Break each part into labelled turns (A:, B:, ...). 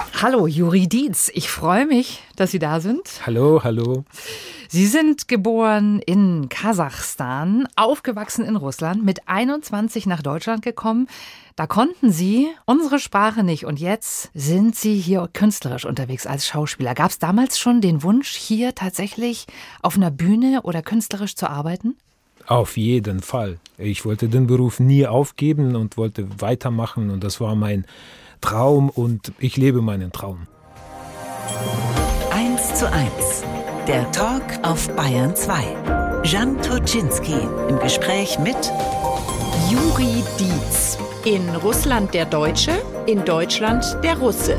A: Hallo, Juri Dietz. Ich freue mich, dass Sie da sind.
B: Hallo, hallo.
A: Sie sind geboren in Kasachstan, aufgewachsen in Russland, mit 21 nach Deutschland gekommen. Da konnten Sie unsere Sprache nicht und jetzt sind Sie hier künstlerisch unterwegs als Schauspieler. Gab es damals schon den Wunsch, hier tatsächlich auf einer Bühne oder künstlerisch zu arbeiten?
B: Auf jeden Fall. Ich wollte den Beruf nie aufgeben und wollte weitermachen und das war mein Traum und ich lebe meinen Traum.
C: 1:1. Der Talk auf Bayern 2. Jan Turczynski im Gespräch mit
D: Juri Dietz. In Russland der Deutsche, in Deutschland der Russe.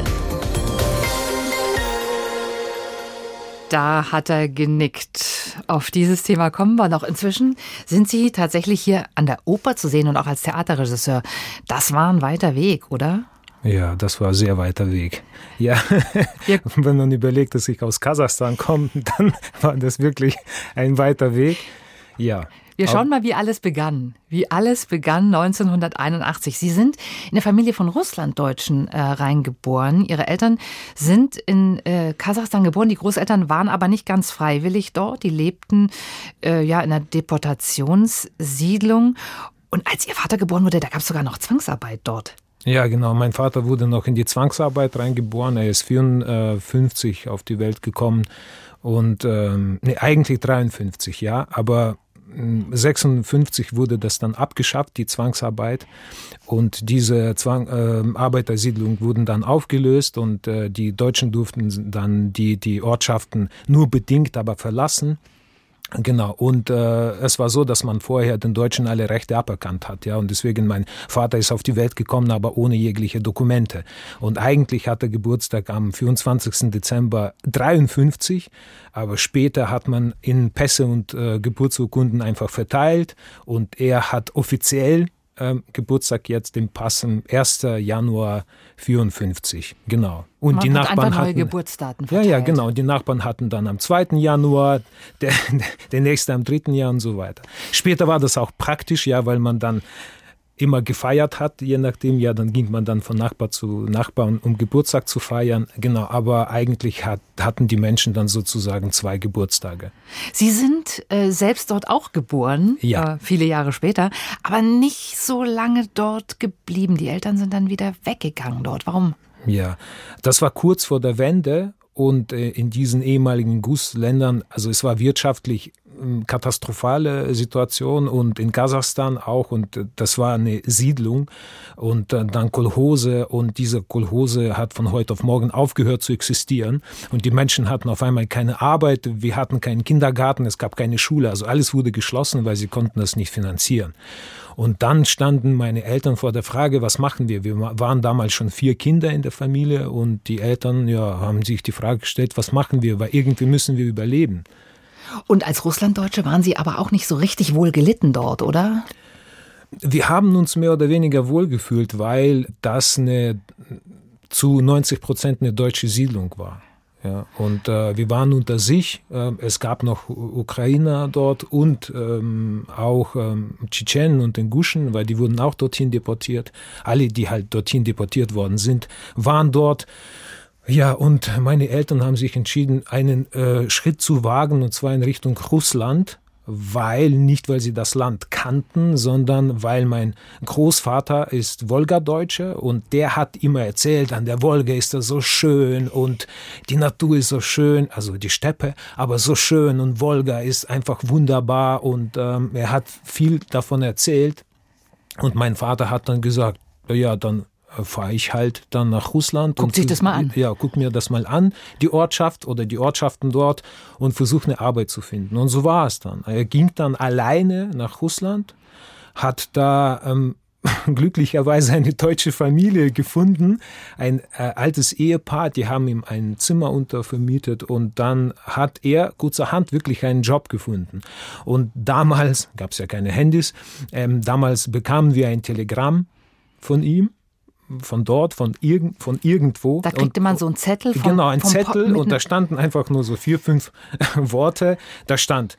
A: Da hat er genickt. Auf dieses Thema kommen wir noch. Inzwischen sind Sie tatsächlich hier an der Oper zu sehen und auch als Theaterregisseur. Das war ein weiter Weg, oder?
B: Ja, das war ein sehr weiter Weg. Ja, wenn man überlegt, dass ich aus Kasachstan komme, dann war das wirklich ein weiter Weg. Ja.
A: Wir schauen mal, wie alles begann. Wie alles begann 1981. Sie sind in der Familie von Russlanddeutschen reingeboren. Ihre Eltern sind in Kasachstan geboren. Die Großeltern waren aber nicht ganz freiwillig dort. Die lebten in einer Deportationssiedlung. Und als Ihr Vater geboren wurde, da gab es sogar noch Zwangsarbeit dort.
B: Ja, genau. Mein Vater wurde noch in die Zwangsarbeit reingeboren. Er ist 54 auf die Welt gekommen und eigentlich 53, ja, aber 56 wurde das dann abgeschafft, die Zwangsarbeit, und diese Arbeitersiedlung wurden dann aufgelöst und die Deutschen durften dann die Ortschaften nur bedingt aber verlassen. Genau, und es war so, dass man vorher den Deutschen alle Rechte aberkannt hat, ja, und deswegen mein Vater ist auf die Welt gekommen, aber ohne jegliche Dokumente. Und eigentlich hat er Geburtstag am 24. Dezember 53, aber später hat man in Pässe und Geburtsurkunden einfach verteilt und er hat offiziell Geburtstag jetzt im Pass am 1. Januar 54, genau. Und
A: man
B: die Nachbarn
A: neue
B: hatten
A: Geburtsdaten verteilt.
B: Ja, genau. Und die Nachbarn hatten dann am 2. Januar, der nächste am 3. Jahr und so weiter. Später war das auch praktisch, ja, weil man dann immer gefeiert hat, je nachdem, ja, dann ging man dann von Nachbar zu Nachbar, um Geburtstag zu feiern. Genau, aber eigentlich hatten die Menschen dann sozusagen 2 Geburtstage.
A: Sie sind selbst dort auch geboren,
B: ja.
A: Viele Jahre später, aber nicht so lange dort geblieben. Die Eltern sind dann wieder weggegangen dort. Warum?
B: Ja, das war kurz vor der Wende und in diesen ehemaligen Gussländern, also es war wirtschaftlich katastrophale Situation und in Kasachstan auch und das war eine Siedlung und dann Kolchose und diese Kolchose hat von heute auf morgen aufgehört zu existieren und die Menschen hatten auf einmal keine Arbeit, wir hatten keinen Kindergarten, es gab keine Schule, also alles wurde geschlossen, weil sie konnten das nicht finanzieren. Und dann standen meine Eltern vor der Frage, was machen wir? Wir waren damals schon 4 Kinder in der Familie und die Eltern haben sich die Frage gestellt, was machen wir? Weil irgendwie müssen wir überleben.
A: Und als Russlanddeutsche waren Sie aber auch nicht so richtig wohl gelitten dort, oder?
B: Wir haben uns mehr oder weniger wohlgefühlt, weil das zu 90% eine deutsche Siedlung war. Ja, und wir waren unter sich, es gab noch Ukrainer dort und auch Tschetschenen und Inguschen, weil die wurden auch dorthin deportiert. Alle, die halt dorthin deportiert worden sind, waren dort. Ja, und meine Eltern haben sich entschieden, einen Schritt zu wagen, und zwar in Richtung Russland, nicht weil sie das Land kannten, sondern weil mein Großvater ist Wolgadeutscher und der hat immer erzählt, an der Wolga ist das so schön und die Natur ist so schön, also die Steppe, aber so schön und Wolga ist einfach wunderbar und er hat viel davon erzählt und mein Vater hat dann gesagt, ja, dann fahre ich halt dann nach Russland.
A: Guckt sich das mal an.
B: Ja, guck mir das mal an, die Ortschaft oder die Ortschaften dort und versuche eine Arbeit zu finden. Und so war es dann. Er ging dann alleine nach Russland, hat da glücklicherweise eine deutsche Familie gefunden, ein altes Ehepaar, die haben ihm ein Zimmer untervermietet und dann hat er kurzerhand wirklich einen Job gefunden. Und damals gab es ja keine Handys, damals bekamen wir ein Telegramm von ihm, von dort, von irgendwo.
A: Da kriegte man so einen Zettel.
B: Genau, ein Zettel und da standen einfach nur so 4, 5 Worte. Da stand,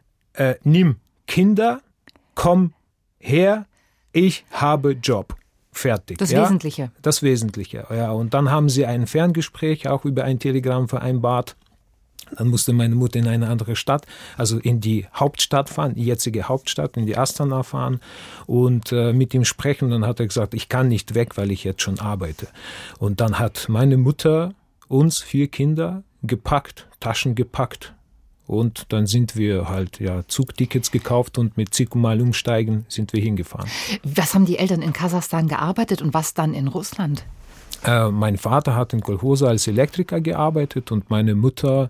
B: nimm Kinder, komm her, ich habe Job. fertig.
A: Das Wesentliche.
B: Das Wesentliche, ja. Und dann haben sie ein Ferngespräch auch über ein Telegramm vereinbart. Dann musste meine Mutter in eine andere Stadt, also in die Hauptstadt fahren, die jetzige Hauptstadt, in die Astana fahren und mit ihm sprechen. Dann hat er gesagt, ich kann nicht weg, weil ich jetzt schon arbeite. Und dann hat meine Mutter uns 4 Kinder gepackt, Taschen gepackt. Und dann sind wir halt Zugtickets gekauft und mit Zikumal umsteigen sind wir hingefahren.
A: Was haben die Eltern in Kasachstan gearbeitet und was dann in Russland?
B: Mein Vater hat in Kolchose als Elektriker gearbeitet und meine Mutter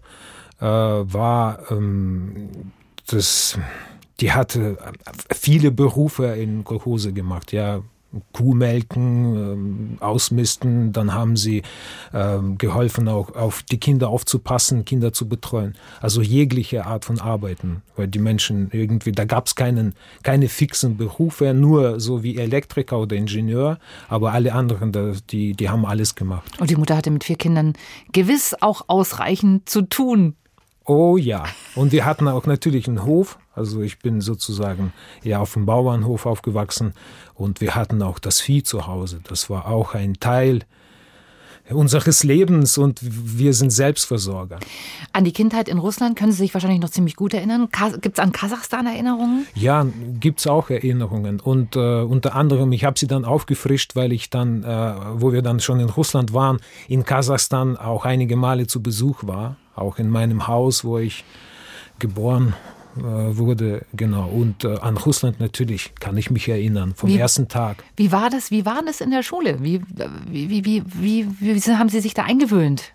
B: die hatte viele Berufe in Kolchose gemacht, ja. Kuh melken, ausmisten, dann haben sie geholfen, auch auf die Kinder aufzupassen, Kinder zu betreuen. Also jegliche Art von Arbeiten, weil die Menschen irgendwie, da gab es keine fixen Berufe, nur so wie Elektriker oder Ingenieur, aber alle anderen, die haben alles gemacht.
A: Und die Mutter hatte mit 4 Kindern gewiss auch ausreichend zu tun.
B: Oh ja, und wir hatten auch natürlich einen Hof, also ich bin sozusagen auf dem Bauernhof aufgewachsen und wir hatten auch das Vieh zu Hause. Das war auch ein Teil unseres Lebens und wir sind Selbstversorger.
A: An die Kindheit in Russland können Sie sich wahrscheinlich noch ziemlich gut erinnern. Gibt es an Kasachstan Erinnerungen?
B: Ja, gibt es auch Erinnerungen und unter anderem, ich habe sie dann aufgefrischt, weil ich dann, wo wir dann schon in Russland waren, in Kasachstan auch einige Male zu Besuch war, auch in meinem Haus, wo ich geboren wurde, genau. Und an Russland natürlich kann ich mich erinnern, vom ersten Tag.
A: Wie war das in der Schule? Wie haben Sie sich da eingewöhnt?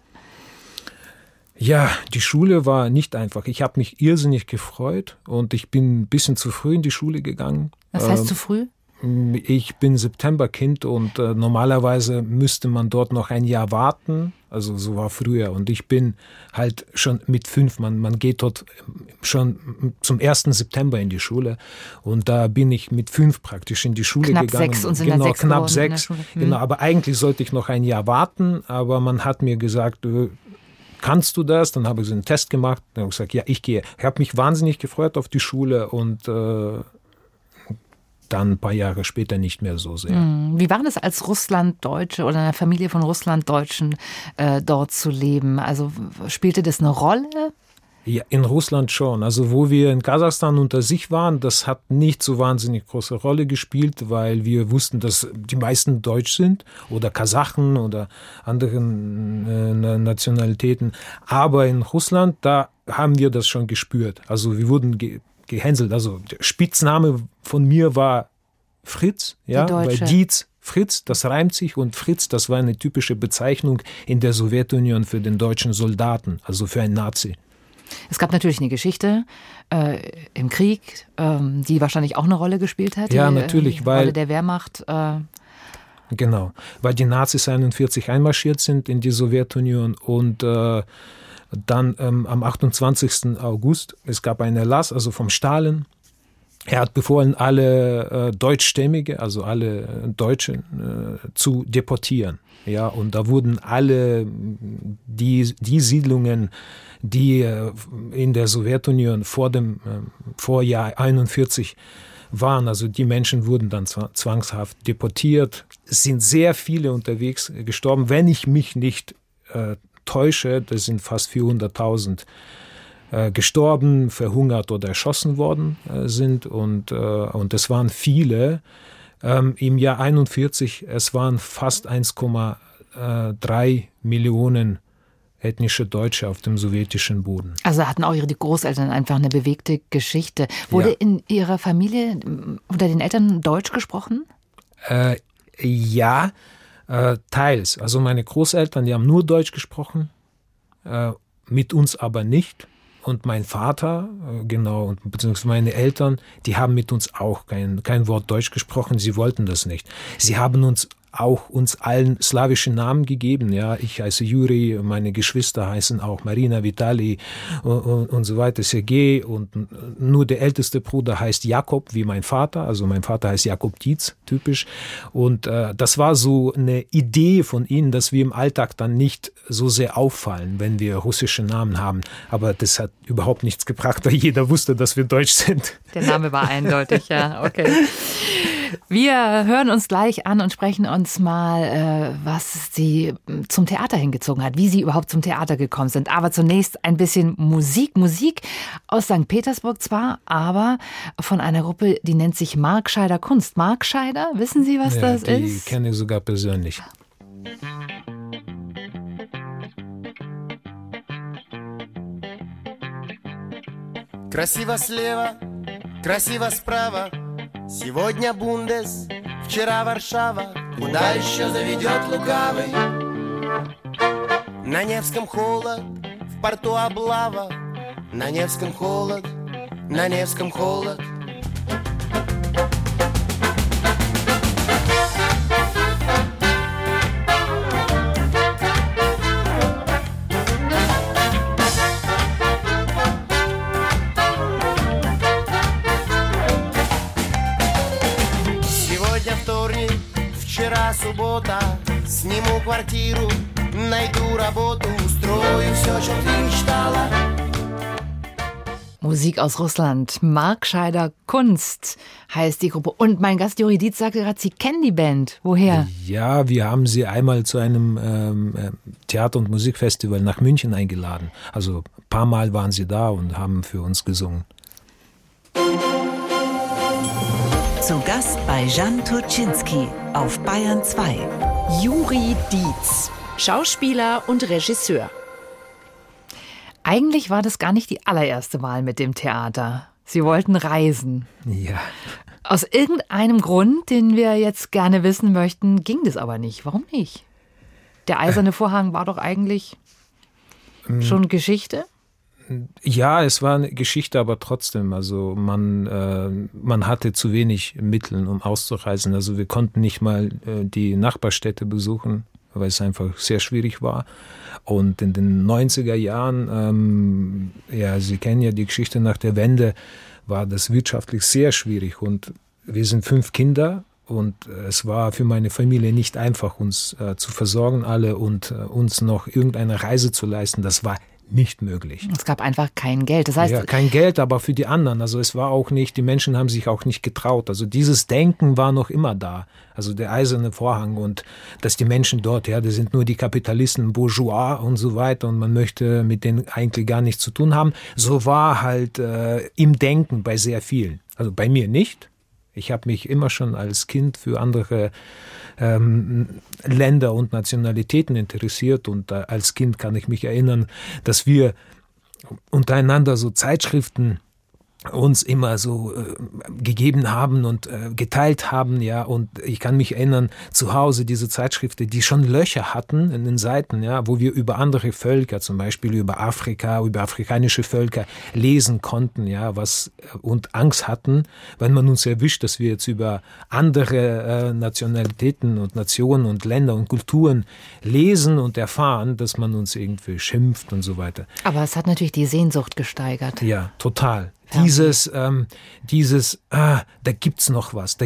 B: Ja, die Schule war nicht einfach. Ich habe mich irrsinnig gefreut und ich bin ein bisschen zu früh in die Schule gegangen.
A: Was heißt zu früh?
B: Ich bin Septemberkind und normalerweise müsste man dort noch ein Jahr warten. Also so war früher. Und ich bin halt schon mit 5, man geht dort schon zum 1. September in die Schule. Und da bin ich mit 5 praktisch in die Schule gegangen.
A: Knapp 6 und sind dann 6
B: knapp
A: geworden
B: 6. Genau, aber eigentlich sollte ich noch ein Jahr warten. Aber man hat mir gesagt, kannst du das? Dann habe ich so einen Test gemacht. Dann habe ich gesagt, ja, ich gehe. Ich habe mich wahnsinnig gefreut auf die Schule und dann ein paar Jahre später nicht mehr so sehr.
A: Wie war das als Russlanddeutsche oder in einer Familie von Russlanddeutschen dort zu leben? Also spielte das eine Rolle?
B: Ja, in Russland schon. Also wo wir in Kasachstan unter sich waren, das hat nicht so wahnsinnig große Rolle gespielt, weil wir wussten, dass die meisten Deutsch sind oder Kasachen oder anderen Nationalitäten. Aber in Russland, da haben wir das schon gespürt. Also wir wurden gehänselt. Also der Spitzname von mir war Fritz, ja, weil Dietz, Fritz, das reimt sich und Fritz, das war eine typische Bezeichnung in der Sowjetunion für den deutschen Soldaten, also für einen Nazi.
A: Es gab natürlich eine Geschichte im Krieg, die wahrscheinlich auch eine Rolle gespielt hat.
B: Ja, natürlich, weil
A: Rolle der Wehrmacht.
B: Genau, weil die Nazis 1941 einmarschiert sind in die Sowjetunion und dann am 28. August, es gab einen Erlass, also vom Stalin. Er hat befohlen, alle Deutschstämmige, also alle Deutschen zu deportieren. Ja, und da wurden alle die Siedlungen, die in der Sowjetunion vor dem Vorjahr 1941 waren, also die Menschen wurden dann zwangshaft deportiert. Es sind sehr viele unterwegs gestorben, wenn ich mich nicht täusche, das sind fast 400.000 gestorben, verhungert oder erschossen worden sind und es waren viele. Im Jahr 1941, es waren fast 1,3 Millionen ethnische Deutsche auf dem sowjetischen Boden.
A: Also hatten auch Ihre Großeltern einfach eine bewegte Geschichte. Wurde in Ihrer Familie unter den Eltern Deutsch gesprochen?
B: Ja, teils. Also meine Großeltern, die haben nur Deutsch gesprochen, mit uns aber nicht. Und mein Vater, genau, beziehungsweise meine Eltern, die haben mit uns auch kein Wort Deutsch gesprochen. Sie wollten das nicht. Sie haben uns allen slawische Namen gegeben. Ja, ich heiße Juri, meine Geschwister heißen auch Marina, Vitali und so weiter, Sergei. Und nur der älteste Bruder heißt Jakob, wie mein Vater. Also mein Vater heißt Jakob Dietz, typisch. Und das war so eine Idee von ihnen, dass wir im Alltag dann nicht so sehr auffallen, wenn wir russische Namen haben. Aber das hat überhaupt nichts gebracht, weil jeder wusste, dass wir Deutsch sind.
A: Der Name war eindeutig, ja, okay. Wir hören uns gleich an und sprechen uns mal, was Sie zum Theater hingezogen hat, wie Sie überhaupt zum Theater gekommen sind. Aber zunächst ein bisschen Musik. Musik aus St. Petersburg zwar, aber von einer Gruppe, die nennt sich Markscheider Kunst. Markscheider, wissen Sie, was das ist?
B: Die kenne ich sogar persönlich.
E: Красиво слева, красиво справа. Сегодня Бундес, вчера Варшава. Куда еще заведет лукавый? На Невском холод, в порту облава. На Невском холод, на Невском холод. Вчера суббота, сниму квартиру, найду работу, устрою все, о чем ты мечтала.
A: Musik aus Russland, Markscheider Kunst heißt die Gruppe. Und mein Gast Juri Dietz sagte gerade, Sie kennen die Band. Woher?
B: Ja, wir haben sie einmal zu einem Theater- und Musikfestival nach München eingeladen. Also ein paar Mal waren sie da und haben für uns gesungen.
C: Zu Gast bei Jan Turczynski auf Bayern 2.
D: Juri Dietz, Schauspieler und Regisseur.
A: Eigentlich war das gar nicht die allererste Wahl mit dem Theater. Sie wollten reisen.
B: Ja.
A: Aus irgendeinem Grund, den wir jetzt gerne wissen möchten, ging das aber nicht. Warum nicht? Der eiserne Vorhang war doch eigentlich schon Geschichte?
B: Ja, es war eine Geschichte, aber trotzdem, also man hatte zu wenig Mittel, um auszureisen. Also wir konnten nicht mal die Nachbarstädte besuchen, weil es einfach sehr schwierig war. Und in den 90er Jahren, Sie kennen ja die Geschichte nach der Wende, war das wirtschaftlich sehr schwierig. Und wir sind 5 Kinder und es war für meine Familie nicht einfach, uns zu versorgen alle und uns noch irgendeine Reise zu leisten. Das war nicht möglich.
A: Es gab einfach kein Geld. Das heißt,
B: ja, kein Geld, aber für die anderen. Also es war auch nicht, die Menschen haben sich auch nicht getraut. Also dieses Denken war noch immer da. Also der eiserne Vorhang und dass die Menschen dort, ja, das sind nur die Kapitalisten, Bourgeois und so weiter und man möchte mit denen eigentlich gar nichts zu tun haben. So war halt im Denken bei sehr vielen. Also bei mir nicht. Ich habe mich immer schon als Kind für andere Länder und Nationalitäten interessiert und als Kind kann ich mich erinnern, dass wir untereinander so Zeitschriften uns immer so gegeben haben und geteilt haben, ja, und ich kann mich erinnern, zu Hause diese Zeitschriften, die schon Löcher hatten in den Seiten, ja, wo wir über andere Völker, zum Beispiel über Afrika, über afrikanische Völker lesen konnten, ja, und Angst hatten, wenn man uns erwischt, dass wir jetzt über andere Nationalitäten und Nationen und Länder und Kulturen lesen und erfahren, dass man uns irgendwie schimpft und so weiter.
A: Aber es hat natürlich die Sehnsucht gesteigert.
B: Ja, total. Da gibt's noch was,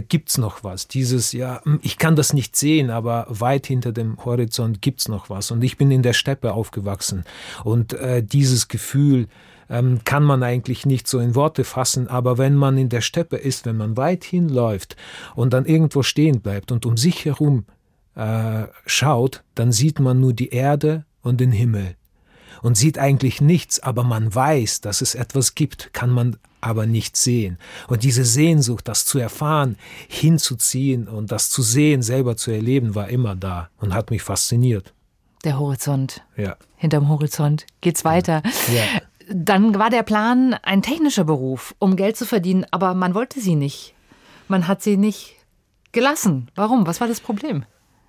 B: ich kann das nicht sehen, aber weit hinter dem Horizont gibt's noch was. Und ich bin in der Steppe aufgewachsen. Und dieses Gefühl kann man eigentlich nicht so in Worte fassen, aber wenn man in der Steppe ist, wenn man weit hinläuft und dann irgendwo stehen bleibt und um sich herum schaut, dann sieht man nur die Erde und den Himmel. Und sieht eigentlich nichts, aber man weiß, dass es etwas gibt, kann man aber nicht sehen. Und diese Sehnsucht, das zu erfahren, hinzuziehen und das zu sehen, selber zu erleben, war immer da und hat mich fasziniert.
A: Der Horizont.
B: Ja.
A: Hinterm Horizont geht's weiter.
B: Ja.
A: Dann war der Plan ein technischer Beruf, um Geld zu verdienen, aber man wollte sie nicht. Man hat sie nicht gelassen. Warum? Was war das Problem?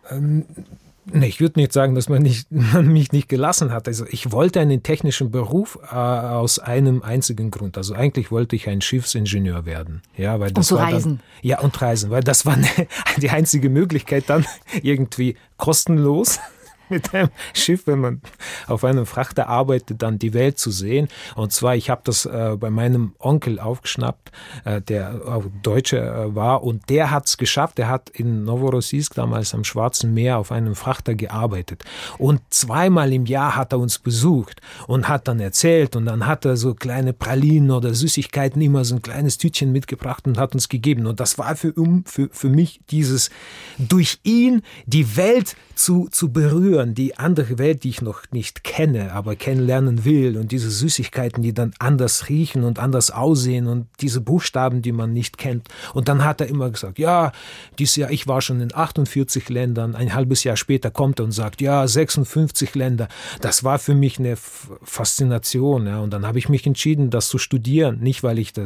B: Nee, ich würde nicht sagen, dass man mich nicht gelassen hat. Also ich wollte einen technischen Beruf aus einem einzigen Grund. Also eigentlich wollte ich ein Schiffsingenieur werden. Ja, weil das
A: und zu reisen.
B: Und reisen, weil das war die einzige Möglichkeit dann irgendwie kostenlos mit einem Schiff, wenn man auf einem Frachter arbeitet, dann die Welt zu sehen. Und zwar, ich habe das bei meinem Onkel aufgeschnappt, der auch Deutscher war, und der hat es geschafft. Der hat in Novorossiysk, damals am Schwarzen Meer, auf einem Frachter gearbeitet. Und zweimal im Jahr hat er uns besucht und hat dann erzählt, und dann hat er so kleine Pralinen oder Süßigkeiten, immer so ein kleines Tütchen mitgebracht und hat uns gegeben. Und das war für mich dieses, durch ihn die Welt zu berühren, die andere Welt, die ich noch nicht kenne, aber kennenlernen will, und diese Süßigkeiten, die dann anders riechen und anders aussehen, und diese Buchstaben, die man nicht kennt. Und dann hat er immer gesagt, ja, dieses Jahr, ich war schon in 48 Ländern, ein halbes Jahr später kommt er und sagt, ja, 56 Länder. Das war für mich eine Faszination, ja. Und dann habe ich mich entschieden, das zu studieren, nicht weil ich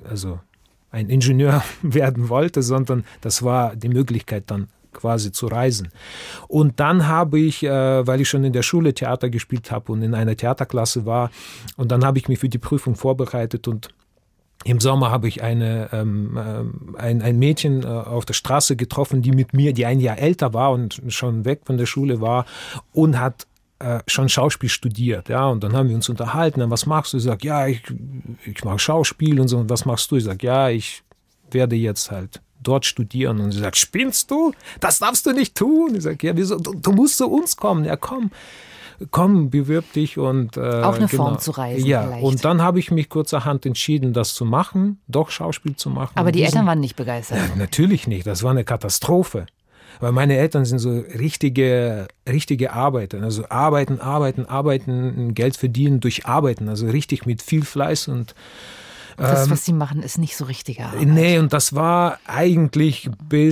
B: ein Ingenieur werden wollte, sondern das war die Möglichkeit, dann quasi zu reisen. Und dann habe ich, weil ich schon in der Schule Theater gespielt habe und in einer Theaterklasse war, und dann habe ich mich für die Prüfung vorbereitet, und im Sommer habe ich ein Mädchen auf der Straße getroffen, die mit mir, die ein Jahr älter war und schon weg von der Schule war, und hat schon Schauspiel studiert, ja, und dann haben wir uns unterhalten, dann, was machst du? Ich sage, ja, ich mache Schauspiel und so, und was machst du? Ich sage, ja, ich werde jetzt halt dort studieren, und sie sagt, spinnst du? Das darfst du nicht tun. Ich sage, ja, wieso? Du musst zu uns kommen. Ja, komm, bewirb dich. Und
A: auch eine Form zu reisen.
B: Ja,
A: vielleicht.
B: Und dann habe ich mich kurzerhand entschieden, das zu machen, doch Schauspiel zu machen.
A: Aber die Eltern waren nicht begeistert.
B: Natürlich nicht, das war eine Katastrophe. Weil meine Eltern sind so richtige Arbeiter, also arbeiten, Geld verdienen durch Arbeiten, also richtig mit viel Fleiß. Und
A: das, was sie machen, ist nicht so richtige Arbeit.
B: Nee, und das war eigentlich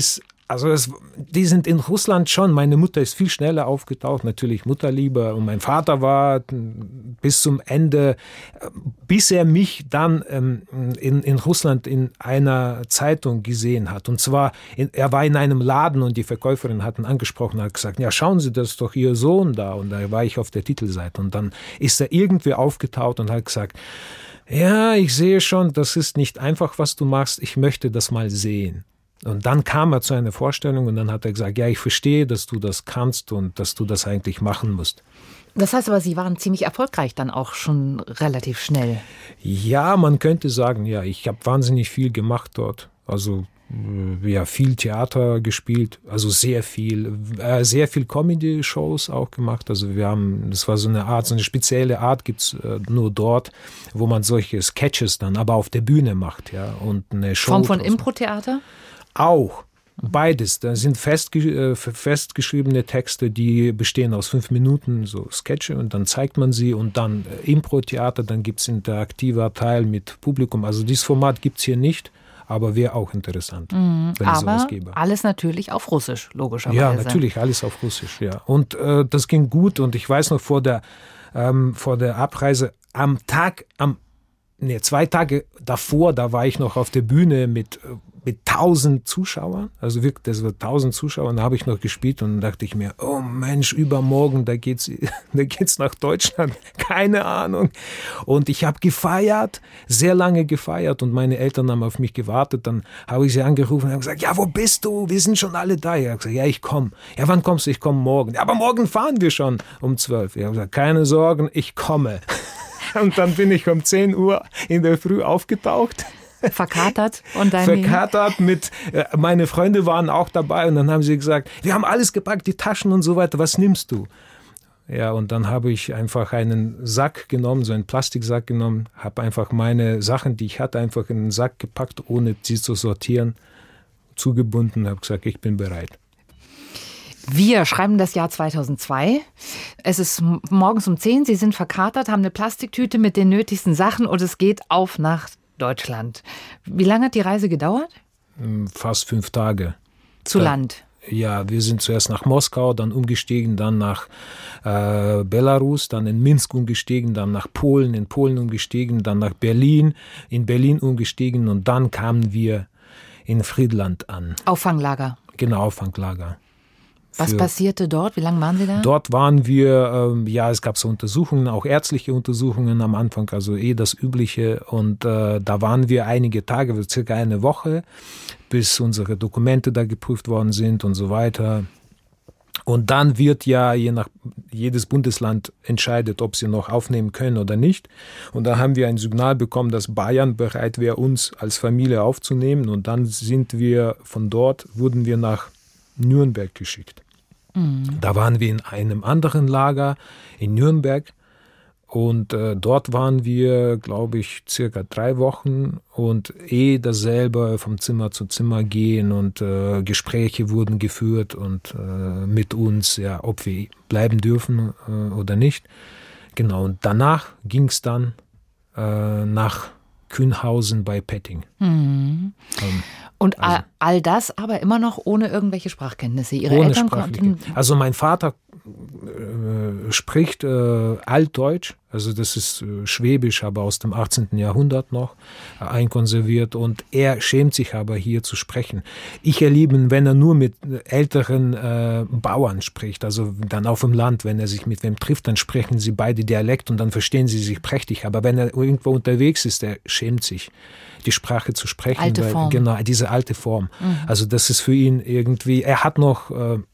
B: die sind in Russland schon, meine Mutter ist viel schneller aufgetaucht, natürlich Mutterliebe, und mein Vater war bis zum Ende, bis er mich dann in Russland in einer Zeitung gesehen hat. Und zwar, er war in einem Laden, und die Verkäuferin hat ihn angesprochen, hat gesagt, ja, schauen Sie, das ist doch Ihr Sohn da. Und da war ich auf der Titelseite, und dann ist er irgendwie aufgetaucht und hat gesagt, ja, ich sehe schon, das ist nicht einfach, was du machst, ich möchte das mal sehen. Und dann kam er zu einer Vorstellung, und dann hat er gesagt, ja, ich verstehe, dass du das kannst und dass du das eigentlich machen musst.
A: Das heißt aber, Sie waren ziemlich erfolgreich dann auch schon relativ schnell.
B: Ja, man könnte sagen, ja, ich habe wahnsinnig viel gemacht dort. Also ja, viel Theater gespielt, also sehr viel Comedy-Shows auch gemacht. Also das war so eine spezielle Art gibt's nur dort, wo man solche Sketches dann aber auf der Bühne macht, ja, und eine Show.
A: Form von Impro-Theater?
B: Auch. Beides. Da sind festgeschriebene Texte, die bestehen aus 5 Minuten, so Sketche, und dann zeigt man sie, und dann Impro-Theater, dann gibt es interaktiver Teil mit Publikum. Also dieses Format gibt es hier nicht, aber wäre auch interessant, wenn es sowas gäbe.
A: Alles natürlich auf Russisch, logischerweise.
B: Ja, natürlich, alles auf Russisch, ja. Und das ging gut, und ich weiß noch, vor der Abreise 2 Tage davor, da war ich noch auf der Bühne mit 1000 Zuschauern, also wirklich, das war 1000 Zuschauer, und da habe ich noch gespielt, und dann dachte ich mir, oh Mensch, übermorgen, da geht's nach Deutschland, keine Ahnung. Und ich habe gefeiert, sehr lange gefeiert, und meine Eltern haben auf mich gewartet. Dann habe ich sie angerufen und habe gesagt, ja, wo bist du? Wir sind schon alle da. Ich habe gesagt, ja, ich komme. Ja, wann kommst du? Ich komme morgen. Ja, aber morgen fahren wir schon um 12. Ich habe gesagt, keine Sorgen, ich komme. Und dann bin ich um 10 Uhr in der Früh aufgetaucht.
A: Verkatert
B: meine Freunde waren auch dabei, und dann haben sie gesagt, wir haben alles gepackt, die Taschen und so weiter, was nimmst du? Ja, und dann habe ich einfach einen Sack genommen, so einen Plastiksack genommen, habe einfach meine Sachen, die ich hatte, einfach in den Sack gepackt, ohne sie zu sortieren, zugebunden, und habe gesagt, ich bin bereit.
A: Wir schreiben das Jahr 2002. Es ist morgens um 10, Sie sind verkatert, haben eine Plastiktüte mit den nötigsten Sachen, und es geht auf nach Deutschland. Wie lange hat die Reise gedauert?
B: Fast 5 Tage.
A: Zu Land?
B: Ja, wir sind zuerst nach Moskau, dann umgestiegen, dann nach Belarus, dann in Minsk umgestiegen, dann nach Polen, in Polen umgestiegen, dann nach Berlin, in Berlin umgestiegen, und dann kamen wir in Friedland an.
A: Auffanglager?
B: Genau, Auffanglager.
A: Was passierte dort? Wie lange waren Sie da?
B: Dort waren wir, es gab so Untersuchungen, auch ärztliche Untersuchungen am Anfang, also das Übliche. Und da waren wir einige Tage, circa eine Woche, bis unsere Dokumente da geprüft worden sind und so weiter. Und dann wird ja jedes Bundesland entscheidet, ob sie noch aufnehmen können oder nicht. Und da haben wir ein Signal bekommen, dass Bayern bereit wäre, uns als Familie aufzunehmen. Und dann wurden wir nach Nürnberg geschickt. Da waren wir in einem anderen Lager in Nürnberg. Und dort waren wir, glaube ich, circa 3 Wochen und dasselbe vom Zimmer zu Zimmer gehen und Gespräche wurden geführt und mit uns, ja, ob wir bleiben dürfen oder nicht. Genau, und danach ging es dann nach Kühnhausen bei Petting.
A: Und all das aber immer noch ohne irgendwelche Sprachkenntnisse. Ihre
B: Ohne
A: Eltern
B: konnten. Also mein Vater spricht Altdeutsch, also das ist Schwäbisch, aber aus dem 18. Jahrhundert noch einkonserviert, und er schämt sich aber hier zu sprechen. Ich erlebe ihn, wenn er nur mit älteren Bauern spricht, also dann auf dem Land, wenn er sich mit wem trifft, dann sprechen sie beide Dialekt und dann verstehen sie sich prächtig, aber wenn er irgendwo unterwegs ist, er schämt sich, die Sprache zu sprechen.
A: Alte Form.
B: Genau, diese alte Form. Also das ist für ihn irgendwie, er hat noch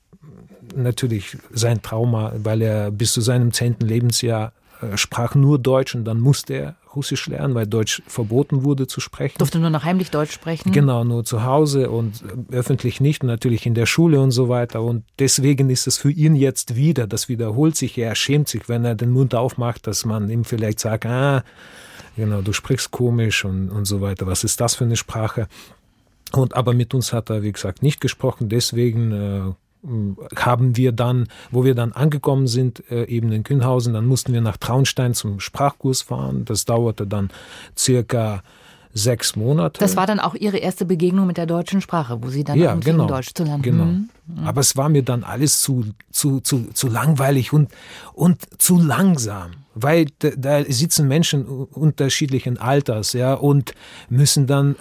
B: natürlich sein Trauma, weil er bis zu seinem 10. Lebensjahr sprach nur Deutsch und dann musste er Russisch lernen, weil Deutsch verboten wurde zu sprechen.
A: Durfte nur noch heimlich Deutsch sprechen?
B: Genau, nur zu Hause und öffentlich nicht, und natürlich in der Schule und so weiter. Und deswegen ist es für ihn jetzt wieder, das wiederholt sich, er schämt sich, wenn er den Mund aufmacht, dass man ihm vielleicht sagt, genau, du sprichst komisch und so weiter. Was ist das für eine Sprache? Aber mit uns hat er, wie gesagt, nicht gesprochen. Deswegen haben wir dann, wo wir dann angekommen sind, eben in Kühnhausen, dann mussten wir nach Traunstein zum Sprachkurs fahren. Das dauerte dann circa 6 Monate.
A: Das war dann auch Ihre erste Begegnung mit der deutschen Sprache, wo Sie dann anfingen, Deutsch zu lernen.
B: Genau. Aber es war mir dann alles zu langweilig und zu langsam. Weil da sitzen Menschen unterschiedlichen Alters, ja, und müssen dann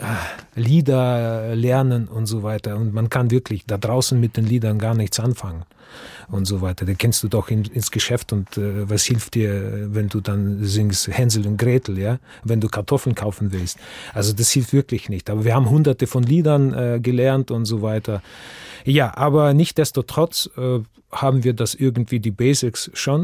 B: Lieder lernen und so weiter. Und man kann wirklich da draußen mit den Liedern gar nichts anfangen und so weiter. Da kennst du doch ins Geschäft und was hilft dir, wenn du dann singst Hänsel und Gretel, ja, wenn du Kartoffeln kaufen willst. Also das hilft wirklich nicht. Aber wir haben hunderte von Liedern gelernt und so weiter. Ja, aber nichtsdestotrotz haben wir das irgendwie, die Basics schon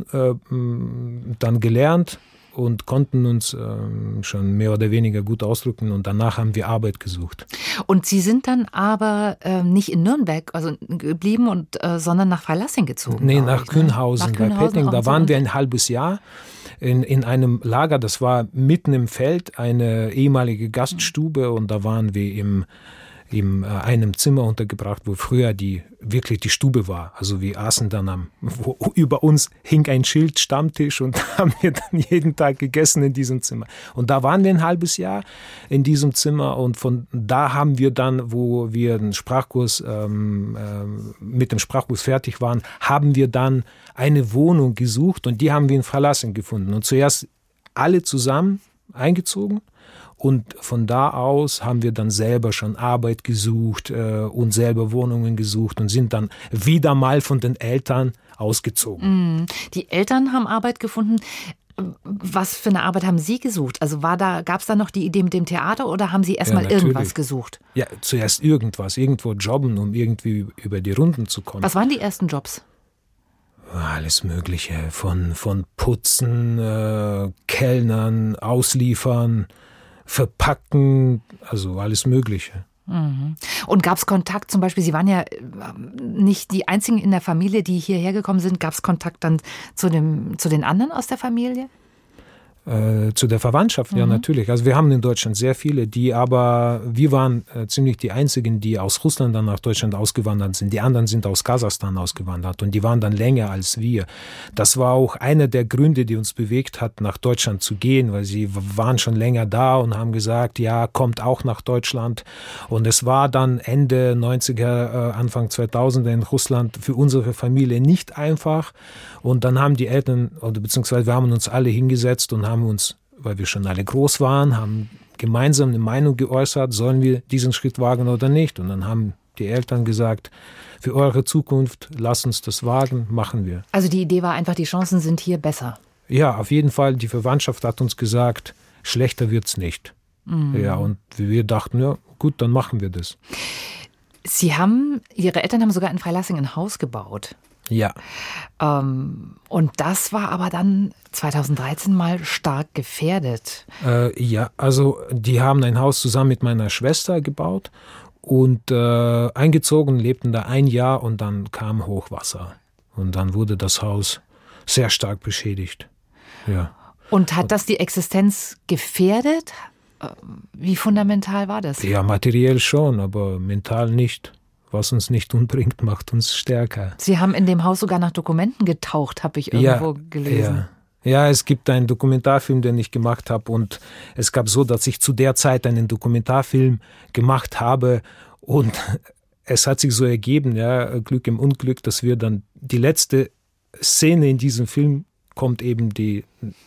B: dann gelernt und konnten uns schon mehr oder weniger gut ausdrücken, und danach haben wir Arbeit gesucht.
A: Und Sie sind dann aber nicht in Nürnberg geblieben, sondern nach Freilassing gezogen?
B: Nee, nach Kühnhausen bei Petting. Da waren wir ein halbes Jahr in einem Lager, das war mitten im Feld, eine ehemalige Gaststube, und da waren wir in einem Zimmer untergebracht, wo früher wirklich die Stube war. Also wir aßen dann über uns hing ein Schild, Stammtisch, und haben wir dann jeden Tag gegessen in diesem Zimmer. Und da waren wir ein halbes Jahr in diesem Zimmer, und von da haben wir dann, wo wir den Sprachkurs, mit dem Sprachkurs fertig waren, haben wir dann eine Wohnung gesucht, und die haben wir in Freilassing gefunden. Und zuerst alle zusammen eingezogen. Und von da aus haben wir dann selber schon Arbeit gesucht und selber Wohnungen gesucht und sind dann wieder mal von den Eltern ausgezogen.
A: Die Eltern haben Arbeit gefunden. Was für eine Arbeit haben Sie gesucht? Also gab es da noch die Idee mit dem Theater, oder haben Sie erstmal irgendwas gesucht?
B: Ja, zuerst irgendwo jobben, um irgendwie über die Runden zu kommen.
A: Was waren die ersten Jobs?
B: Alles Mögliche, von Putzen, Kellnern, Ausliefern, Verpacken, also alles Mögliche.
A: Und gab es Kontakt zum Beispiel, Sie waren ja nicht die Einzigen in der Familie, die hierher gekommen sind, gab es Kontakt dann zu den anderen aus der Familie?
B: Zu der Verwandtschaft, ja, natürlich. Also wir haben in Deutschland sehr viele, aber wir waren ziemlich die Einzigen, die aus Russland dann nach Deutschland ausgewandert sind. Die anderen sind aus Kasachstan ausgewandert, und die waren dann länger als wir. Das war auch einer der Gründe, die uns bewegt hat, nach Deutschland zu gehen, weil sie waren schon länger da und haben gesagt, ja, kommt auch nach Deutschland. Und es war dann Ende 90er, Anfang 2000er in Russland für unsere Familie nicht einfach. Und dann haben die Eltern, beziehungsweise wir haben uns alle hingesetzt und haben uns, weil wir schon alle groß waren, haben gemeinsam eine Meinung geäußert, sollen wir diesen Schritt wagen oder nicht. Und dann haben die Eltern gesagt, für eure Zukunft, lasst uns das wagen, machen wir.
A: Also die Idee war einfach, die Chancen sind hier besser.
B: Ja, auf jeden Fall, die Verwandtschaft hat uns gesagt, schlechter wird's nicht. Ja, und wir dachten, ja gut, dann machen wir das.
A: Ihre Eltern haben sogar in Freilassing ein Haus gebaut.
B: Ja.
A: Und das war aber dann 2013 mal stark gefährdet.
B: Ja, also die haben ein Haus zusammen mit meiner Schwester gebaut und eingezogen, lebten da ein Jahr und dann kam Hochwasser. Und dann wurde das Haus sehr stark beschädigt. Ja.
A: Und hat das die Existenz gefährdet? Wie fundamental war das?
B: Ja, materiell schon, aber mental nicht. Was uns nicht umbringt, macht uns stärker.
A: Sie haben in dem Haus sogar nach Dokumenten getaucht, habe ich irgendwo gelesen.
B: Ja, es gibt einen Dokumentarfilm, den ich gemacht habe und es gab so, dass ich zu der Zeit einen Dokumentarfilm gemacht habe und es hat sich so ergeben, ja, Glück im Unglück, dass wir dann die letzte Szene in diesem Film kommt eben die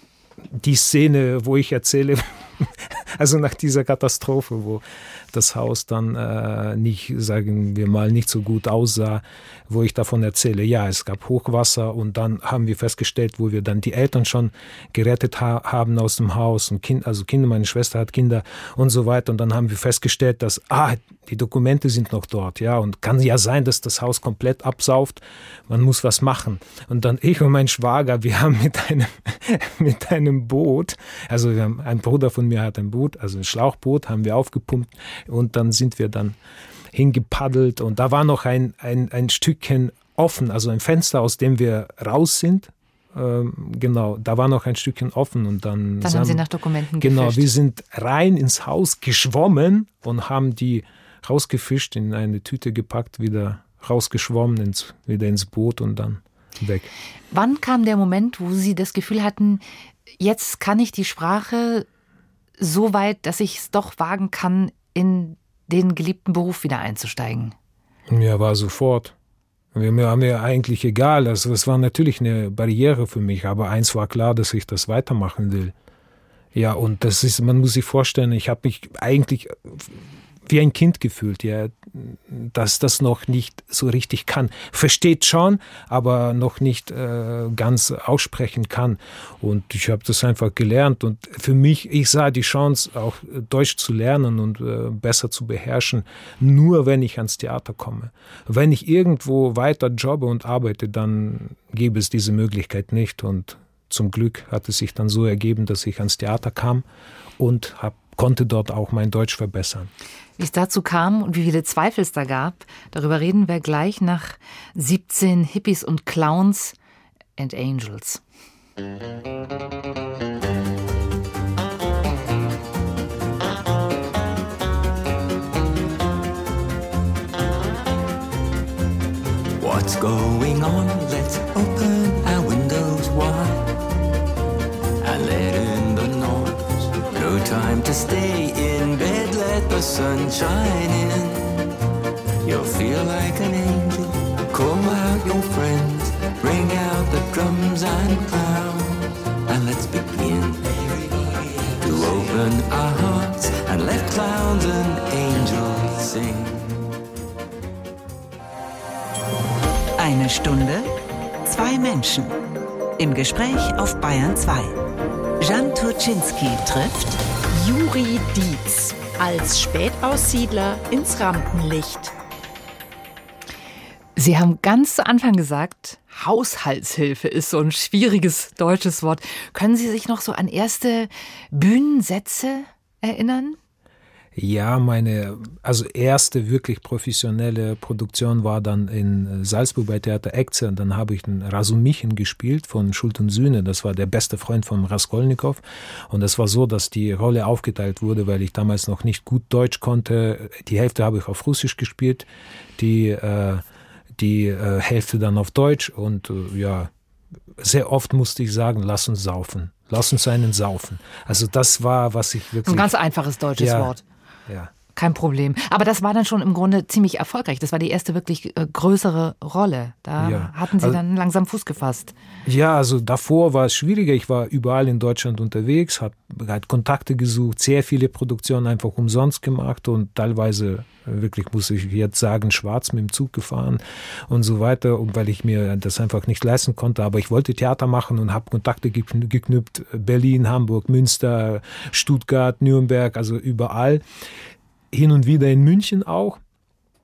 B: Szene, wo ich erzähle, also nach dieser Katastrophe, wo das Haus dann nicht, sagen wir mal, nicht so gut aussah, wo ich davon erzähle, ja, es gab Hochwasser und dann haben wir festgestellt, wo wir dann die Eltern schon gerettet haben aus dem Haus und Kinder, meine Schwester hat Kinder und so weiter und dann haben wir festgestellt, dass, die Dokumente sind noch dort, ja, und kann ja sein, dass das Haus komplett absauft, man muss was machen. Und dann ich und mein Schwager, wir haben mit einem Boot, also ein Bruder von mir hat ein Boot, also ein Schlauchboot, haben wir aufgepumpt und dann sind wir dann hingepaddelt und da war noch ein Stückchen offen, also ein Fenster, aus dem wir raus sind. Genau, da war noch ein Stückchen offen und dann
A: haben Sie nach Dokumenten gefischt.
B: Genau, wir sind rein ins Haus geschwommen und haben die rausgefischt, in eine Tüte gepackt, wieder rausgeschwommen, wieder ins Boot und dann weg.
A: Wann kam der Moment, wo Sie das Gefühl hatten, jetzt kann ich die Sprache so weit, dass ich es doch wagen kann, in den geliebten Beruf wieder einzusteigen?
B: Ja, war sofort. Mir war mir eigentlich egal. Also es war natürlich eine Barriere für mich, aber eins war klar, dass ich das weitermachen will. Ja, und das ist, man muss sich vorstellen, ich habe mich eigentlich wie ein Kind gefühlt, ja, dass das noch nicht so richtig kann. Versteht schon, aber noch nicht ganz aussprechen kann. Und ich habe das einfach gelernt. Und für mich, ich sah die Chance, auch Deutsch zu lernen und besser zu beherrschen, nur wenn ich ans Theater komme. Wenn ich irgendwo weiter jobbe und arbeite, dann gäbe es diese Möglichkeit nicht. Und zum Glück hat es sich dann so ergeben, dass ich ans Theater kam und konnte dort auch mein Deutsch verbessern.
A: Wie es dazu kam und wie viele Zweifel es da gab, darüber reden wir gleich nach 17 Hippies und Clowns and Angels.
F: What's going on? Let's open our windows wide and let in the noise. No time to stay in bed, let the sun shine in. You'll feel like an angel. Call out your friends, bring out the drums and clowns, and let's begin to open our hearts and let clowns and angels sing.
C: Eine Stunde, zwei Menschen. Im Gespräch auf Bayern 2. Jan Turczynski trifft
D: Juri Dietz als Spätaussiedler ins Rampenlicht.
A: Sie haben ganz zu Anfang gesagt, Haushaltshilfe ist so ein schwieriges deutsches Wort. Können Sie sich noch so an erste Bühnensätze erinnern?
B: Ja, meine erste wirklich professionelle Produktion war dann in Salzburg bei Theater Ekze. Dann habe ich den Razumihin gespielt von Schuld und Sühne. Das war der beste Freund von Raskolnikow. Und es war so, dass die Rolle aufgeteilt wurde, weil ich damals noch nicht gut Deutsch konnte. Die Hälfte habe ich auf Russisch gespielt, die Hälfte dann auf Deutsch. Und sehr oft musste ich sagen, lass uns saufen. Lass uns einen saufen. Also das war, was ich wirklich...
A: So ein ganz einfaches deutsches Wort.
B: Ja.
A: Kein Problem. Aber das war dann schon im Grunde ziemlich erfolgreich. Das war die erste wirklich größere Rolle. Da hatten Sie dann langsam Fuß gefasst. Ja,
B: also davor war es schwieriger. Ich war überall in Deutschland unterwegs, habe halt Kontakte gesucht, sehr viele Produktionen einfach umsonst gemacht und teilweise, wirklich muss ich jetzt sagen, schwarz mit dem Zug gefahren und so weiter, und weil ich mir das einfach nicht leisten konnte. Aber ich wollte Theater machen und habe Kontakte geknüpft. Berlin, Hamburg, Münster, Stuttgart, Nürnberg, also überall. Hin und wieder in München auch.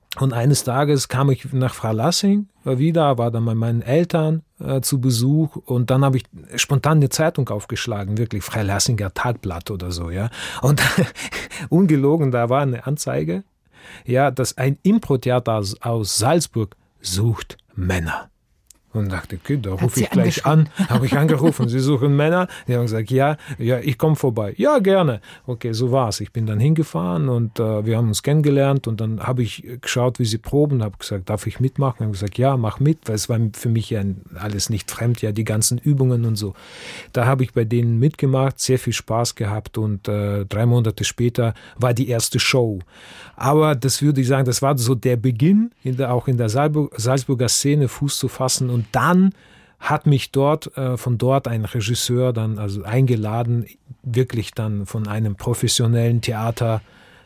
B: Und eines Tages kam ich nach Freilassing wieder, war dann bei meinen Eltern zu Besuch und dann habe ich spontan eine Zeitung aufgeschlagen, wirklich Freilassinger Tagblatt oder so, ja. Und ungelogen, da war eine Anzeige, ja, dass ein Impro-Theater aus Salzburg sucht Männer. Und dachte, okay, da rufe ich gleich an. Habe ich angerufen, Sie suchen Männer? Die haben gesagt, ja, ich komme vorbei. Ja, gerne. Okay, so war's. Ich bin dann hingefahren und wir haben uns kennengelernt und dann habe ich geschaut, wie sie proben, habe gesagt, darf ich mitmachen? Haben gesagt, ja, mach mit, weil es war für mich ja alles nicht fremd, ja, die ganzen Übungen und so. Da habe ich bei denen mitgemacht, sehr viel Spaß gehabt und 3 Monate später war die erste Show. Aber das würde ich sagen, das war so der Beginn, auch in der Salzburger Szene Fuß zu fassen. Und dann hat mich von dort ein Regisseur dann also eingeladen, wirklich dann von einem professionellen Theater,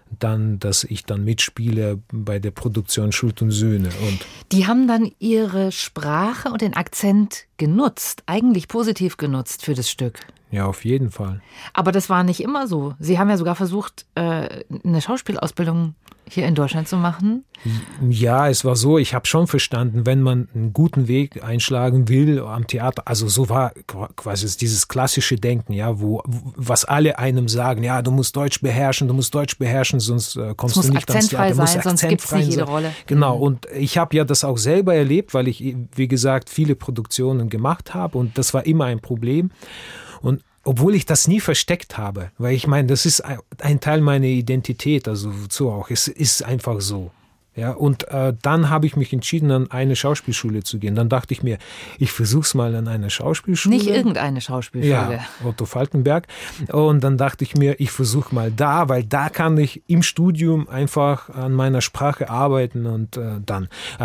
B: dass ich dann mitspiele bei der Produktion Schuld und Söhne. Und
A: die haben dann ihre Sprache und den Akzent genutzt, eigentlich positiv genutzt für das Stück.
B: Ja, auf jeden Fall.
A: Aber das war nicht immer so. Sie haben ja sogar versucht, eine Schauspielausbildung hier in Deutschland zu machen.
B: Ja, es war so, ich habe schon verstanden, wenn man einen guten Weg einschlagen will am Theater, also so war quasi dieses klassische Denken, ja, was alle einem sagen, ja, du musst Deutsch beherrschen, sonst kommst du nicht ans Theater.
A: Sein, sonst gibt es nicht jede Rolle.
B: Genau, und ich habe ja das auch selber erlebt, weil ich, wie gesagt, viele Produktionen gemacht habe und das war immer ein Problem. Und obwohl ich das nie versteckt habe, weil ich meine, das ist ein Teil meiner Identität, also so auch, es ist einfach so. Ja, und dann habe ich mich entschieden, an eine Schauspielschule zu gehen. Dann dachte ich mir, ich versuch's mal an einer Schauspielschule.
A: Nicht irgendeine Schauspielschule.
B: Ja, Otto Falkenberg. Und dann dachte ich mir, ich versuche mal da, weil da kann ich im Studium einfach an meiner Sprache arbeiten. Und dann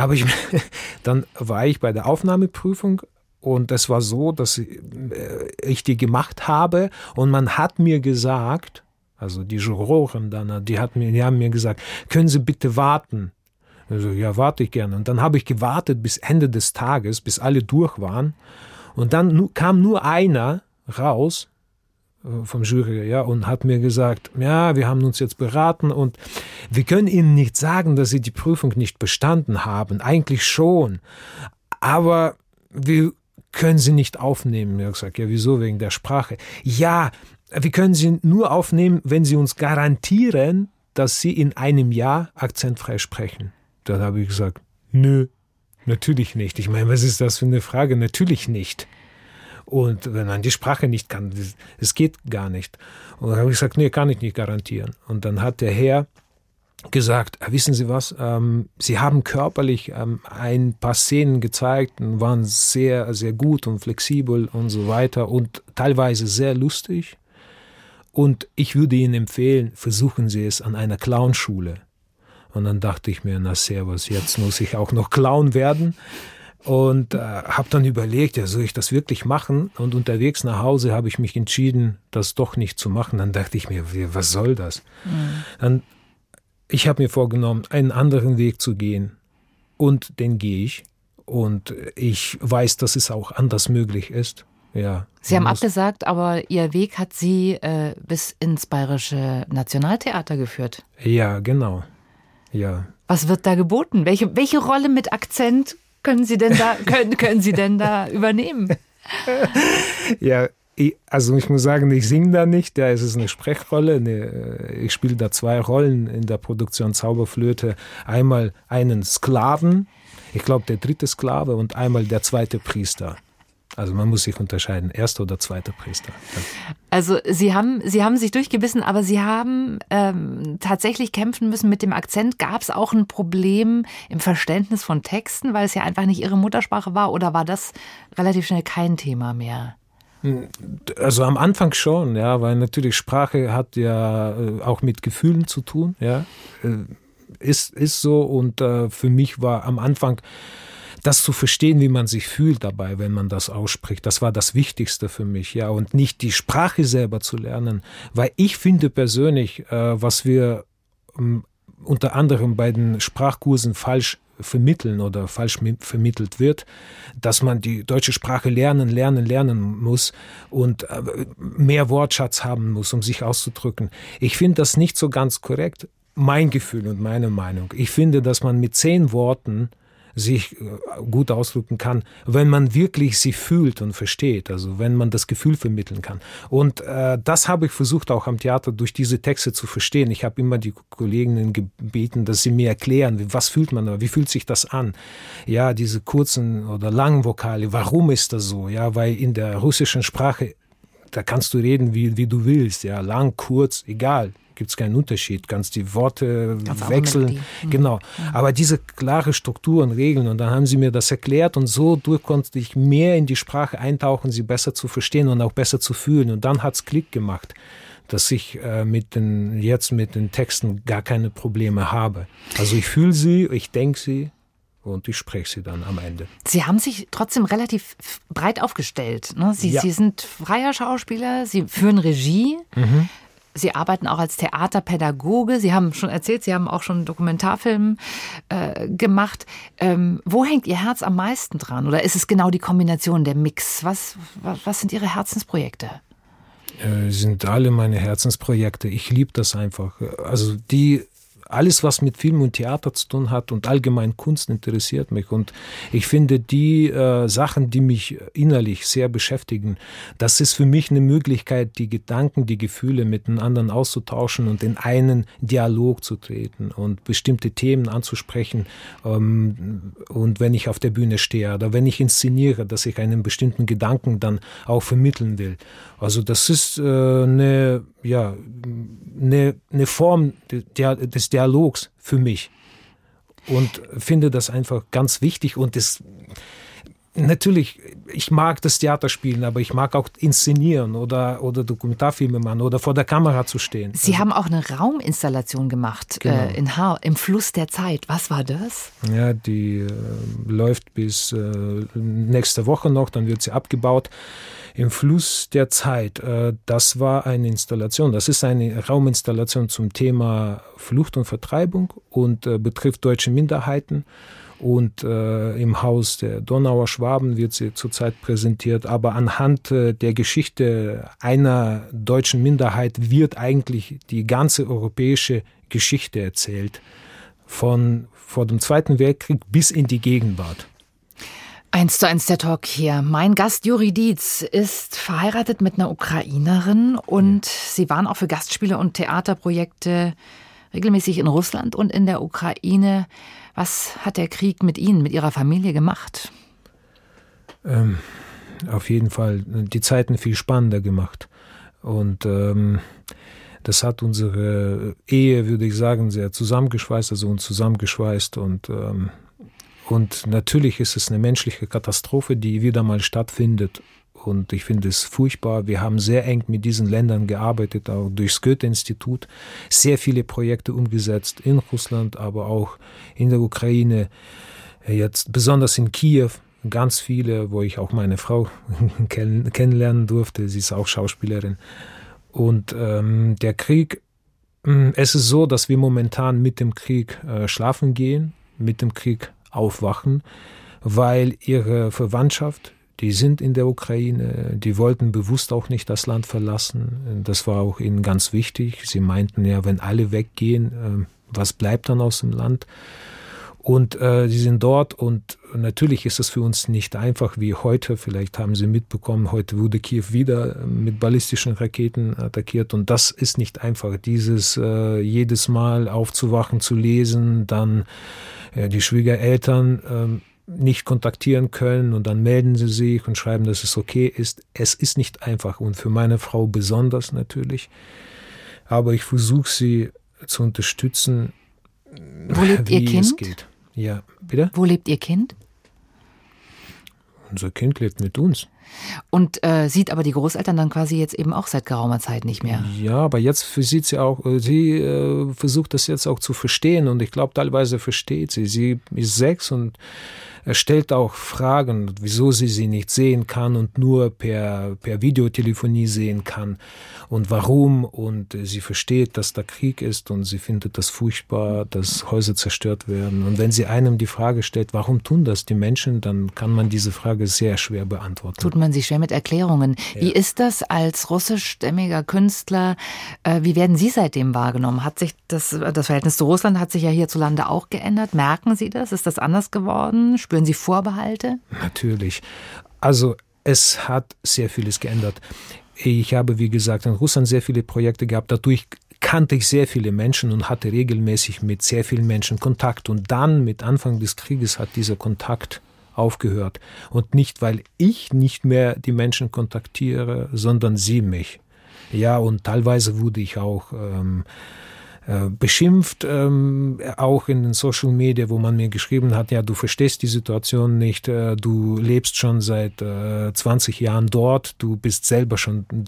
B: war ich bei der Aufnahmeprüfung. Und es war so, dass ich die gemacht habe und man hat mir gesagt, also die Juroren dann, die haben mir gesagt, können Sie bitte warten? Also, ja, warte ich gerne. Und dann habe ich gewartet bis Ende des Tages, bis alle durch waren. Und dann kam nur einer raus vom Jury, ja, und hat mir gesagt, ja, wir haben uns jetzt beraten und wir können Ihnen nicht sagen, dass Sie die Prüfung nicht bestanden haben. Eigentlich schon. Aber wir können Sie nicht aufnehmen. Ich habe gesagt, ja, wieso? Wegen der Sprache. Ja, wir können Sie nur aufnehmen, wenn Sie uns garantieren, dass Sie in einem Jahr akzentfrei sprechen. Dann habe ich gesagt, nö, natürlich nicht. Ich meine, was ist das für eine Frage? Natürlich nicht. Und wenn man die Sprache nicht kann, es geht gar nicht. Und dann habe ich gesagt, nee, kann ich nicht garantieren. Und dann hat der Herr gesagt, wissen Sie was, Sie haben körperlich ein paar Szenen gezeigt und waren sehr, sehr gut und flexibel und so weiter und teilweise sehr lustig. Und ich würde Ihnen empfehlen, versuchen Sie es an einer Clownschule. Und dann dachte ich mir, na servus, jetzt muss ich auch noch Clown werden. Und habe dann überlegt, ja, soll ich das wirklich machen? Und unterwegs nach Hause habe ich mich entschieden, das doch nicht zu machen. Dann dachte ich mir, was soll das? Ich habe mir vorgenommen, einen anderen Weg zu gehen. Und den gehe ich. Und ich weiß, dass es auch anders möglich ist. Ja,
A: Sie haben abgesagt, aber Ihr Weg hat Sie bis ins Bayerische Nationaltheater geführt.
B: Ja, genau. Ja.
A: Was wird da geboten? Welche Rolle mit Akzent können Sie denn da übernehmen?
B: Ja, also ich muss sagen, ich singe da nicht. Ja, es ist eine Sprechrolle. Ich spiele da 2 Rollen in der Produktion Zauberflöte. Einmal einen Sklaven, ich glaube der 3. Sklave und einmal der 2. Priester. Also man muss sich unterscheiden, 1. oder 2. Priester.
A: Also Sie haben sich durchgebissen, aber Sie haben tatsächlich kämpfen müssen mit dem Akzent. Gab es auch ein Problem im Verständnis von Texten, weil es ja einfach nicht Ihre Muttersprache war, oder war das relativ schnell kein Thema mehr?
B: Also am Anfang schon, ja, weil natürlich Sprache hat ja auch mit Gefühlen zu tun, ja, ist so und für mich war am Anfang das zu verstehen, wie man sich fühlt dabei, wenn man das ausspricht, das war das Wichtigste für mich, ja, und nicht die Sprache selber zu lernen, weil ich finde persönlich, was wir unter anderem bei den Sprachkursen falsch vermitteln oder falsch vermittelt wird, dass man die deutsche Sprache lernen muss und mehr Wortschatz haben muss, um sich auszudrücken. Ich finde das nicht so ganz korrekt. mein Gefühl und meine Meinung. Ich finde, dass man mit 10 Worten sich gut ausdrücken kann, wenn man wirklich sie fühlt und versteht, also wenn man das Gefühl vermitteln kann. Und das habe ich versucht auch am Theater durch diese Texte zu verstehen. Ich habe immer die Kolleginnen gebeten, dass sie mir erklären, was fühlt man da, wie fühlt sich das an? Ja, diese kurzen oder langen Vokale, warum ist das so? Ja, weil in der russischen Sprache, da kannst du reden, wie du willst, ja, lang, kurz, egal. Gibt es keinen Unterschied, kannst die Worte wechseln. Genau. Aber diese klare Struktur und Regeln, und dann haben sie mir das erklärt und so durch konnte ich mehr in die Sprache eintauchen, sie besser zu verstehen und auch besser zu fühlen. Und dann hat es Klick gemacht, dass ich mit den Texten gar keine Probleme habe. Also ich fühle sie, ich denke sie und ich spreche sie dann am Ende.
A: Sie haben sich trotzdem relativ breit aufgestellt. Ne? Sie sind freier Schauspieler, Sie führen Regie. Sie arbeiten auch als Theaterpädagoge. Sie haben schon erzählt, Sie haben auch schon einen Dokumentarfilm gemacht. Wo hängt Ihr Herz am meisten dran? Oder ist es genau die Kombination, der Mix? Was sind Ihre Herzensprojekte?
B: Sind alle meine Herzensprojekte. Ich liebe das einfach. Also alles, was mit Film und Theater zu tun hat und allgemein Kunst interessiert mich. Und ich finde, die Sachen, die mich innerlich sehr beschäftigen, das ist für mich eine Möglichkeit, die Gedanken, die Gefühle mit den anderen auszutauschen und in einen Dialog zu treten und bestimmte Themen anzusprechen. Und wenn ich auf der Bühne stehe oder wenn ich inszeniere, dass ich einen bestimmten Gedanken dann auch vermitteln will. Also das ist eine Form des Dialogs für mich und finde das einfach ganz wichtig und natürlich, ich mag das Theaterspielen, aber ich mag auch inszenieren oder Dokumentarfilme machen oder vor der Kamera zu stehen.
A: Sie haben auch eine Rauminstallation gemacht, genau. In Haar, im Fluss der Zeit. Was war das? Ja,
B: die läuft bis nächste Woche noch, dann wird sie abgebaut. Im Fluss der Zeit, das war eine Installation, das ist eine Rauminstallation zum Thema Flucht und Vertreibung und betrifft deutsche Minderheiten. Und im Haus der Donauer Schwaben wird sie zurzeit präsentiert. Aber anhand der Geschichte einer deutschen Minderheit wird eigentlich die ganze europäische Geschichte erzählt. Vor dem Zweiten Weltkrieg bis in die Gegenwart.
A: 1:1 der Talk hier. Mein Gast Juri Dietz ist verheiratet mit einer Ukrainerin und Sie waren auch für Gastspiele und Theaterprojekte regelmäßig in Russland und in der Ukraine. Was hat der Krieg mit Ihnen, mit Ihrer Familie gemacht?
B: Auf jeden Fall die Zeiten viel spannender gemacht. Und das hat unsere Ehe, würde ich sagen, sehr zusammengeschweißt, also uns zusammengeschweißt. Und natürlich ist es eine menschliche Katastrophe, die wieder mal stattfindet. Und ich finde es furchtbar. Wir haben sehr eng mit diesen Ländern gearbeitet, auch durchs Goethe-Institut. Sehr viele Projekte umgesetzt in Russland, aber auch in der Ukraine. Jetzt besonders in Kiew ganz viele, wo ich auch meine Frau kennenlernen durfte. Sie ist auch Schauspielerin. Und der Krieg, es ist so, dass wir momentan mit dem Krieg schlafen gehen, mit dem Krieg aufwachen, weil ihre Verwandtschaft, die sind in der Ukraine, die wollten bewusst auch nicht das Land verlassen. Das war auch ihnen ganz wichtig. Sie meinten ja, wenn alle weggehen, was bleibt dann aus dem Land? Und sie sind dort und natürlich ist es für uns nicht einfach wie heute. Vielleicht haben Sie mitbekommen, heute wurde Kiew wieder mit ballistischen Raketen attackiert und das ist nicht einfach. Dieses jedes Mal aufzuwachen, zu lesen, dann die Schwiegereltern nicht kontaktieren können und dann melden sie sich und schreiben, dass es okay ist. Es ist nicht einfach und für meine Frau besonders natürlich. Aber ich versuche sie zu unterstützen,
A: wo lebt Ihr Kind?
B: Es geht. Ja, bitte?
A: Wo lebt Ihr Kind?
B: Unser Kind lebt mit uns.
A: Und sieht aber die Großeltern dann quasi jetzt eben auch seit geraumer Zeit nicht mehr.
B: Ja, aber jetzt sieht sie auch, sie versucht das jetzt auch zu verstehen und ich glaube, teilweise versteht sie. Sie ist 6 und Er stellt auch Fragen, wieso sie nicht sehen kann und nur per Videotelefonie sehen kann und warum. Und sie versteht, dass da Krieg ist und sie findet das furchtbar, dass Häuser zerstört werden. Und wenn sie einem die Frage stellt, warum tun das die Menschen, dann kann man diese Frage sehr schwer beantworten.
A: Tut man sich schwer mit Erklärungen. Ja. Wie ist das als russischstämmiger Künstler? Wie werden Sie seitdem wahrgenommen? Hat sich das Verhältnis zu Russland hat sich ja hierzulande auch geändert? Merken Sie das? Ist das anders geworden? Spüren Sie Vorbehalte?
B: Natürlich. Also es hat sehr vieles geändert. Ich habe, wie gesagt, in Russland sehr viele Projekte gehabt. Dadurch kannte ich sehr viele Menschen und hatte regelmäßig mit sehr vielen Menschen Kontakt. Und dann, mit Anfang des Krieges, hat dieser Kontakt aufgehört. Und nicht, weil ich nicht mehr die Menschen kontaktiere, sondern sie mich. Ja, und teilweise wurde ich auch beschimpft, auch in den Social Media, wo man mir geschrieben hat, ja, du verstehst die Situation nicht, du lebst schon seit 20 Jahren dort, du wirst selber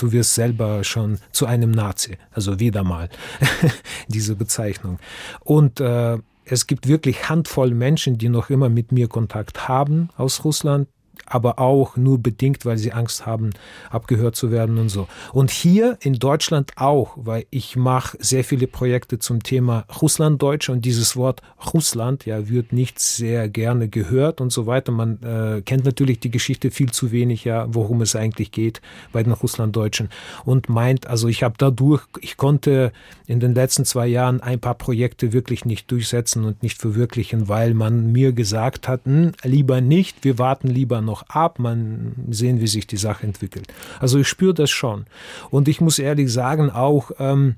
B: schon zu einem Nazi, also wieder mal diese Bezeichnung. Und es gibt wirklich Handvoll Menschen, die noch immer mit mir Kontakt haben aus Russland, aber auch nur bedingt, weil sie Angst haben, abgehört zu werden und so. Und hier in Deutschland auch, weil ich mache sehr viele Projekte zum Thema Russlanddeutsch und dieses Wort Russland, ja, wird nicht sehr gerne gehört und so weiter. Man kennt natürlich die Geschichte viel zu wenig, ja, worum es eigentlich geht bei den Russlanddeutschen und meint, also ich konnte in den letzten 2 Jahren ein paar Projekte wirklich nicht durchsetzen und nicht verwirklichen, weil man mir gesagt hat, lieber nicht, wir warten lieber noch ab, man sehen, wie sich die Sache entwickelt. Also ich spüre das schon. Und ich muss ehrlich sagen, auch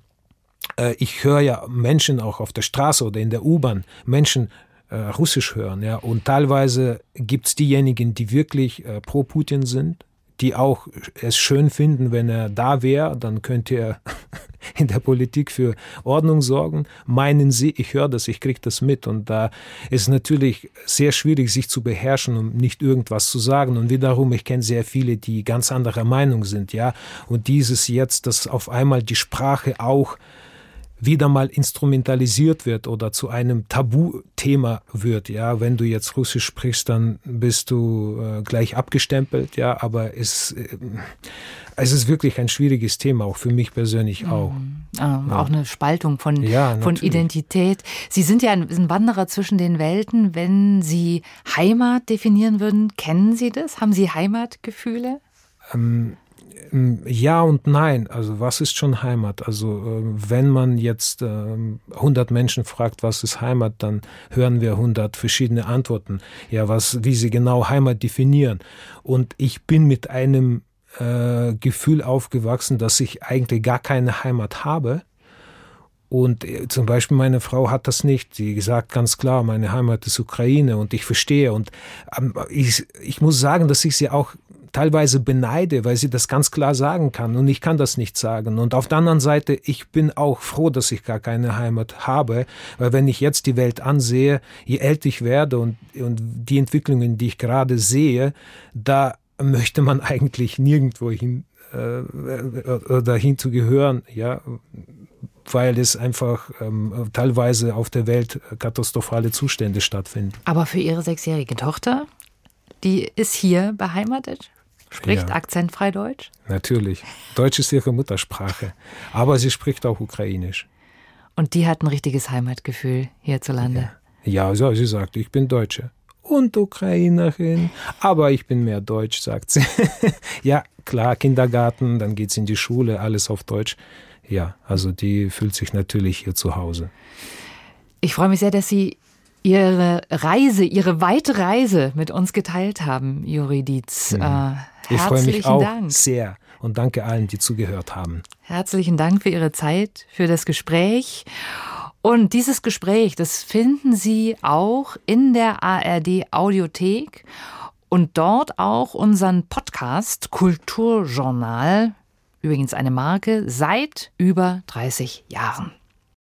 B: ich höre ja Menschen auch auf der Straße oder in der U-Bahn, Menschen Russisch hören, ja, und teilweise gibt es diejenigen, die wirklich pro Putin sind, die auch es schön finden, wenn er da wäre, dann könnte er in der Politik für Ordnung sorgen. Meinen Sie, ich höre das, ich kriege das mit. Und da ist natürlich sehr schwierig, sich zu beherrschen, um nicht irgendwas zu sagen. Und wiederum, ich kenne sehr viele, die ganz anderer Meinung sind, ja. Und dieses jetzt, dass auf einmal die Sprache auch wieder mal instrumentalisiert wird oder zu einem Tabuthema wird, ja, wenn du jetzt Russisch sprichst, dann bist du gleich abgestempelt, ja, aber es ist wirklich ein schwieriges Thema, auch für mich persönlich auch.
A: Auch eine Spaltung von Identität. Sie sind ja ein Wanderer zwischen den Welten. Wenn Sie Heimat definieren würden, kennen Sie das? Haben Sie Heimatgefühle?
B: Ja und nein. Also was ist schon Heimat? Also wenn man jetzt 100 Menschen fragt, was ist Heimat, dann hören wir 100 verschiedene Antworten. Ja, wie sie genau Heimat definieren. Und ich bin mit einem Gefühl aufgewachsen, dass ich eigentlich gar keine Heimat habe. Und zum Beispiel meine Frau hat das nicht. Sie sagt ganz klar, meine Heimat ist Ukraine und ich verstehe. Und ich muss sagen, dass ich sie auch teilweise beneide, weil sie das ganz klar sagen kann und ich kann das nicht sagen. Und auf der anderen Seite, ich bin auch froh, dass ich gar keine Heimat habe, weil wenn ich jetzt die Welt ansehe, je älter ich werde und die Entwicklungen, die ich gerade sehe, da möchte man eigentlich nirgendwo hin dahin zu gehören, ja, weil es einfach teilweise auf der Welt katastrophale Zustände stattfinden.
A: Aber für Ihre 6-jährige Tochter, die ist hier beheimatet? Spricht akzentfrei Deutsch?
B: Natürlich. Deutsch ist ihre Muttersprache. Aber sie spricht auch Ukrainisch.
A: Und die hat ein richtiges Heimatgefühl hierzulande?
B: Ja, sie sagt, ich bin Deutsche. Und Ukrainerin. Aber ich bin mehr Deutsch, sagt sie. Ja, klar, Kindergarten, dann geht's in die Schule, alles auf Deutsch. Ja, also die fühlt sich natürlich hier zu Hause.
A: Ich freue mich sehr, dass Sie Ihre weite Reise mit uns geteilt haben, Juri Dietz.
B: Ich freue mich auch sehr und danke allen, die zugehört haben.
A: Herzlichen Dank für Ihre Zeit, für das Gespräch. Und dieses Gespräch, das finden Sie auch in der ARD Audiothek und dort auch unseren Podcast Kulturjournal, übrigens eine Marke, seit über 30 Jahren.